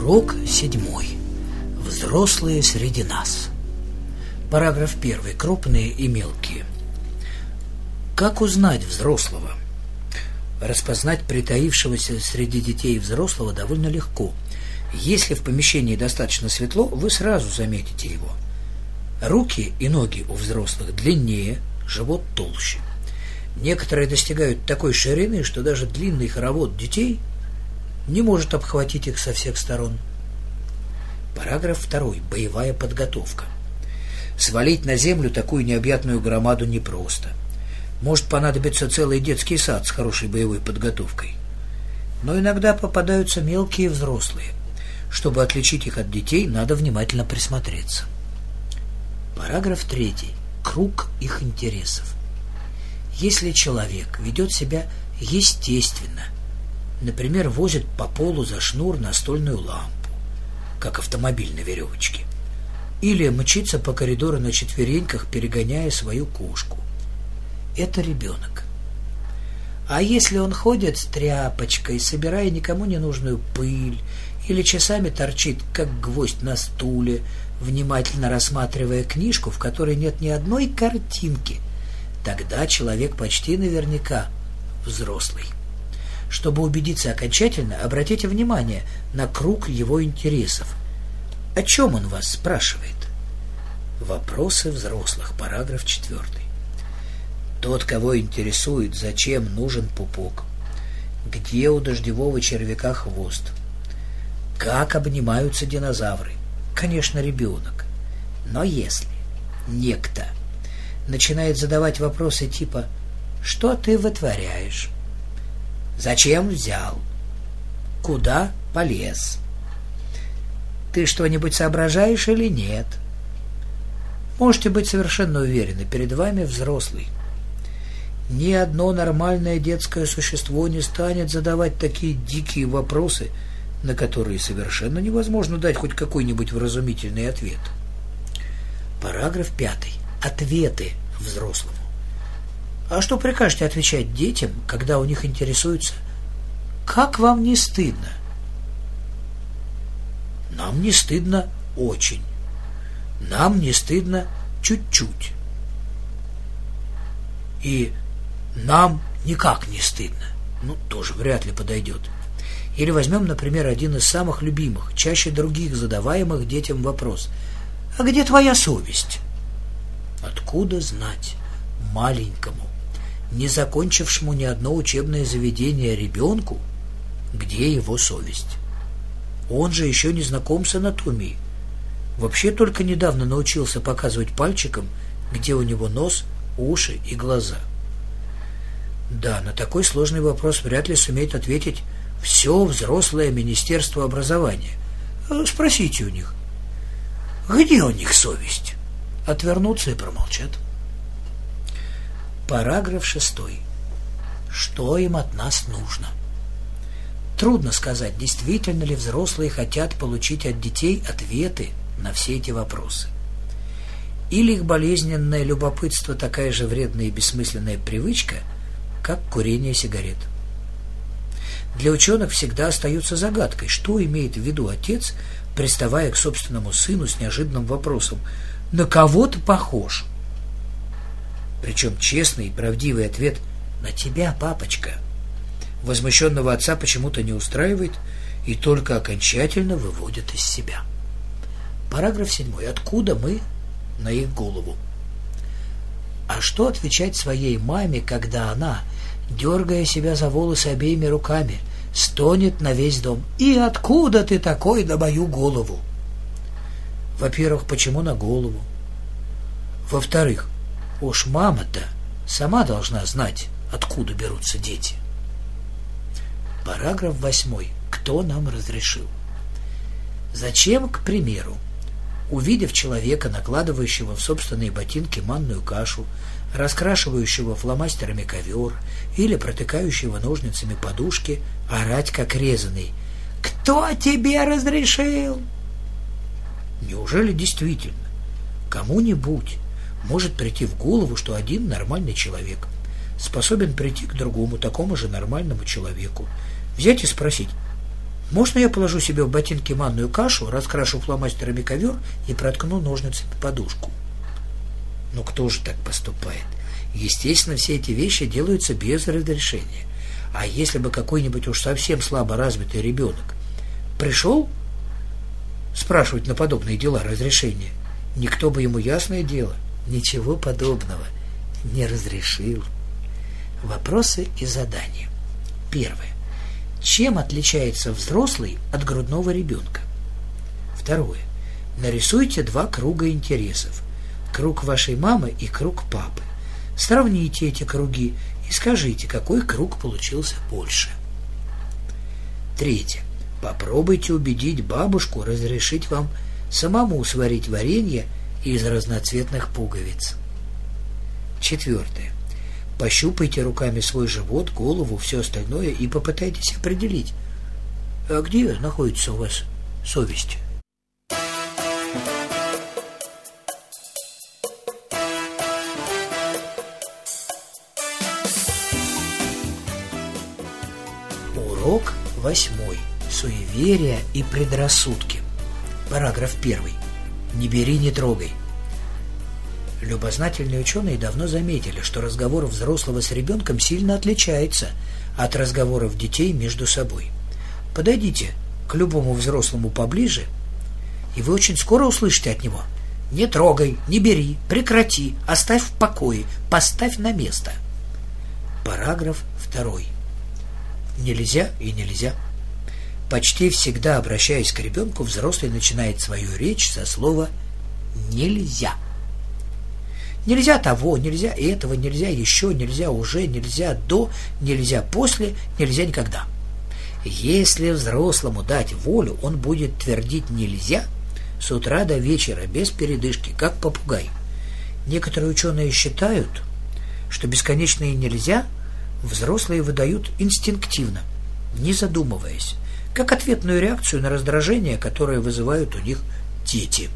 Урок 7. Взрослые среди нас. Параграф 1. Крупные и мелкие. Как узнать взрослого? Распознать притаившегося среди детей взрослого довольно легко. Если в помещении достаточно светло, вы сразу заметите его. Руки и ноги у взрослых длиннее, живот толще. Некоторые достигают такой ширины, что даже длинный хоровод детей не может обхватить их со всех сторон. Параграф 2. Боевая подготовка. Свалить на землю такую необъятную громаду непросто. Может понадобиться целый детский сад с хорошей боевой подготовкой. Но иногда попадаются мелкие взрослые. Чтобы отличить их от детей, надо внимательно присмотреться. Параграф 3. Круг их интересов. Если человек ведет себя естественно, например, возит по полу за шнур настольную лампу, как автомобиль на веревочке, или мчится по коридору на четвереньках, перегоняя свою кошку, это ребенок. А если он ходит с тряпочкой, собирая никому не нужную пыль, или часами торчит, как гвоздь на стуле, внимательно рассматривая книжку, в которой нет ни одной картинки, тогда человек почти наверняка взрослый. Чтобы убедиться окончательно, обратите внимание на круг его интересов. О чем он вас спрашивает? Вопросы взрослых. Параграф 4. Тот, кого интересует, зачем нужен пупок, где у дождевого червяка хвост, как обнимаются динозавры. Конечно, ребенок. Но если некто начинает задавать вопросы типа «Что ты вытворяешь?», «Зачем взял?», «Куда полез?», «Ты что-нибудь соображаешь или нет?», можете быть совершенно уверены, перед вами взрослый. Ни одно нормальное детское существо не станет задавать такие дикие вопросы, на которые совершенно невозможно дать хоть какой-нибудь вразумительный ответ. Параграф 5. Ответы взрослому. А что прикажете отвечать детям, когда у них интересуется «Как вам не стыдно?» Нам не стыдно очень. Нам не стыдно чуть-чуть. И нам никак не стыдно. Тоже вряд ли подойдет. Или возьмем, например, один из самых любимых, чаще других задаваемых детям вопрос: «А где твоя совесть?» Откуда знать маленькому, не закончившему ни одно учебное заведение ребенку, где его совесть? Он же еще не знаком с анатомией. Вообще только недавно научился показывать пальчиком, где у него нос, уши и глаза. Да, на такой сложный вопрос вряд ли сумеет ответить все взрослое Министерство образования. Спросите у них, где у них совесть? Отвернутся и промолчат. Параграф 6. Что им от нас нужно? Трудно сказать, действительно ли взрослые хотят получить от детей ответы на все эти вопросы. Или их болезненное любопытство такая же вредная и бессмысленная привычка, как курение сигарет. Для ученых всегда остается загадкой, что имеет в виду отец, приставая к собственному сыну с неожиданным вопросом: «На кого ты похож?» Причем честный и правдивый ответ «На тебя, папочка» возмущенного отца почему-то не устраивает и только окончательно выводит из себя. Параграф 7. Откуда мы на их голову? А что отвечать своей маме, когда она, дергая себя за волосы обеими руками, стонет на весь дом: «И откуда ты такой на мою голову?» Во-первых, почему на голову? Во-вторых, уж мама-то сама должна знать, откуда берутся дети. Параграф 8. Кто нам разрешил? Зачем, к примеру, увидев человека, накладывающего в собственные ботинки манную кашу, раскрашивающего фломастерами ковер или протыкающего ножницами подушки, орать как резаный: «Кто тебе разрешил?» Неужели действительно кому-нибудь может прийти в голову, что один нормальный человек способен прийти к другому такому же нормальному человеку, взять и спросить: Можно я положу себе в ботинки манную кашу, раскрашу фломастерами ковер и проткну ножницами подушку? Но кто же так поступает? Естественно, все эти вещи делаются без разрешения. А если бы какой-нибудь уж совсем слабо развитый ребенок пришел спрашивать на подобные дела разрешения, никто бы ему, ясное дело, ничего подобного не разрешил. Вопросы и задания. Первое. Чем отличается взрослый от грудного ребенка? Второе. Нарисуйте 2 круга интересов. Круг вашей мамы и круг папы. Сравните эти круги и скажите, какой круг получился больше. Третье. Попробуйте убедить бабушку разрешить вам самому сварить варенье из разноцветных пуговиц. Четвертое. Пощупайте руками свой живот, голову, все остальное и попытайтесь определить, а где находится у вас совесть. Урок 8. Суеверия и предрассудки. Параграф 1. Не бери, не трогай. Любознательные ученые давно заметили, что разговор взрослого с ребенком сильно отличается от разговоров детей между собой. Подойдите к любому взрослому поближе, и вы очень скоро услышите от него: «Не трогай, не бери, прекрати, оставь в покое, поставь на место». Параграф 2. Нельзя и нельзя. Почти всегда, обращаясь к ребенку, взрослый начинает свою речь со слова «нельзя». Нельзя того, нельзя этого, нельзя еще, нельзя уже, нельзя до, нельзя после, нельзя никогда. Если взрослому дать волю, он будет твердить «нельзя» с утра до вечера, без передышки, как попугай. Некоторые ученые считают, что бесконечные «нельзя» взрослые выдают инстинктивно, не задумываясь, как ответную реакцию на раздражение, которое вызывают у них дети.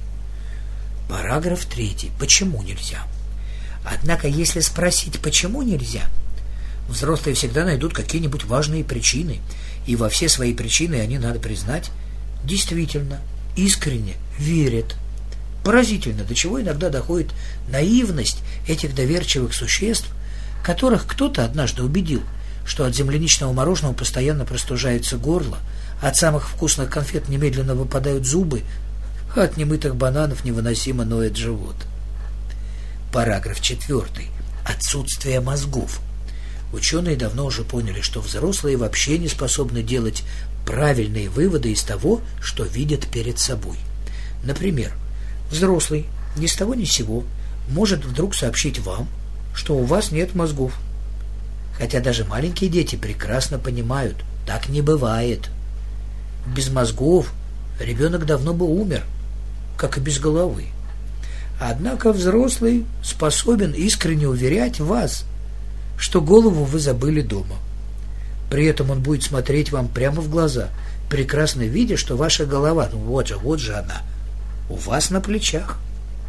Параграф 3. Почему нельзя? Однако, если спросить, почему нельзя, взрослые всегда найдут какие-нибудь важные причины, и во все свои причины они, надо признать, действительно, искренне верят. Поразительно, до чего иногда доходит наивность этих доверчивых существ, которых кто-то однажды убедил, что от земляничного мороженого постоянно простужается горло, от самых вкусных конфет немедленно выпадают зубы, а от немытых бананов невыносимо ноет живот. Параграф 4. Отсутствие мозгов. Ученые давно уже поняли, что взрослые вообще не способны делать правильные выводы из того, что видят перед собой. Например, взрослый ни с того ни с сего может вдруг сообщить вам, что у вас нет мозгов. Хотя даже маленькие дети прекрасно понимают, так не бывает. Без мозгов ребенок давно бы умер, как и без головы. Однако взрослый способен искренне уверять вас, что голову вы забыли дома. При этом он будет смотреть вам прямо в глаза, прекрасно видя, что ваша голова, вот же она, у вас на плечах.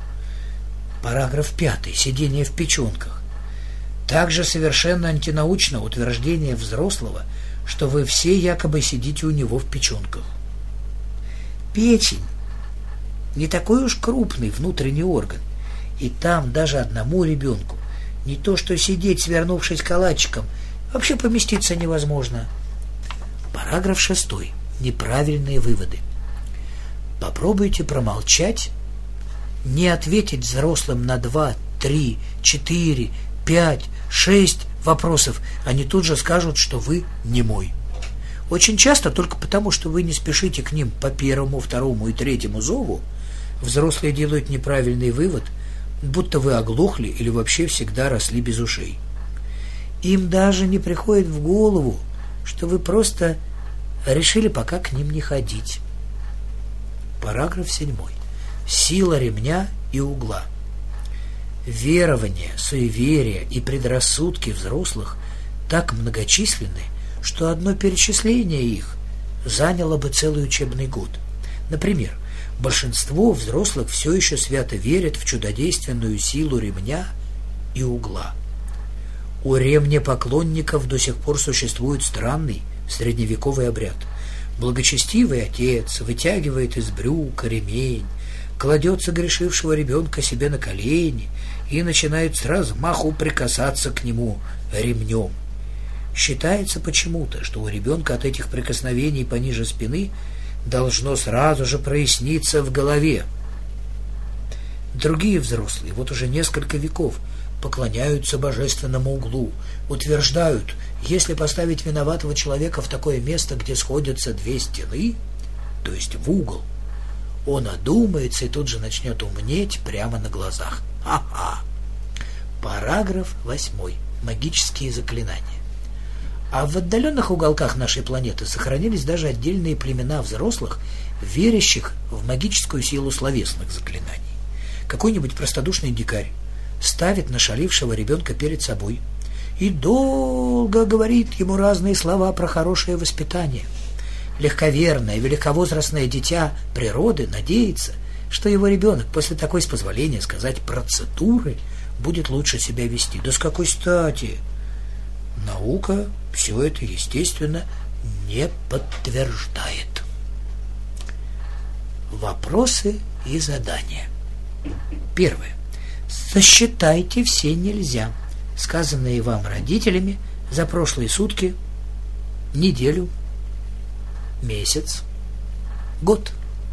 Параграф 5. Сидение в печенках. Также совершенно антинаучно утверждение взрослого, что вы все якобы сидите у него в печенках. Печень не такой уж крупный внутренний орган, и там даже одному ребенку не то что сидеть, свернувшись калачиком, вообще поместиться невозможно. Параграф 6. Неправильные выводы. Попробуйте промолчать, не ответить взрослым на 2, 3, 4, 5, 6 вопросов, они тут же скажут, что вы немой. Очень часто только потому, что вы не спешите к ним по первому, второму и третьему зову, взрослые делают неправильный вывод, будто вы оглохли или вообще всегда росли без ушей. Им даже не приходит в голову, что вы просто решили пока к ним не ходить. Параграф 7. Сила ремня и угла. Верования, суеверия и предрассудки взрослых так многочисленны, что одно перечисление их заняло бы целый учебный год. Например, большинство взрослых все еще свято верят в чудодейственную силу ремня и угла. У ремнепоклонников до сих пор существует странный средневековый обряд. Благочестивый отец вытягивает из брюка ремень, кладет согрешившего ребенка себе на колени и начинает с размаху прикасаться к нему ремнем. Считается почему-то, что у ребенка от этих прикосновений пониже спины должно сразу же проясниться в голове. Другие взрослые вот уже несколько веков поклоняются божественному углу, утверждают, если поставить виноватого человека в такое место, где сходятся две стены, то есть в угол, он одумается и тут же начнет умнеть прямо на глазах. Ха-ха! Параграф 8. Магические заклинания. А в отдаленных уголках нашей планеты сохранились даже отдельные племена взрослых, верящих в магическую силу словесных заклинаний. Какой-нибудь простодушный дикарь ставит нашалившего ребенка перед собой и долго говорит ему разные слова про хорошее воспитание. Легковерное, великовозрастное дитя природы надеется, что его ребенок после такой, с позволения сказать, процедуры будет лучше себя вести. Да с какой стати? Наука все это, естественно, не подтверждает. Вопросы и задания. Первое. Сосчитайте все нельзя, сказанные вам родителями за прошлые сутки, неделю, месяц, год.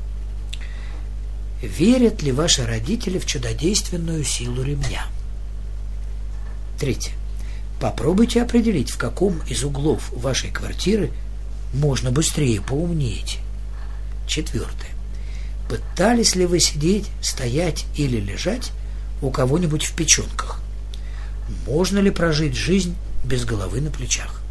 Верят ли ваши родители в чудодейственную силу ремня? Третье. Попробуйте определить, в каком из углов вашей квартиры можно быстрее поумнеть. Четвертое. Пытались ли вы сидеть, стоять или лежать у кого-нибудь в печенках? Можно ли прожить жизнь без головы на плечах?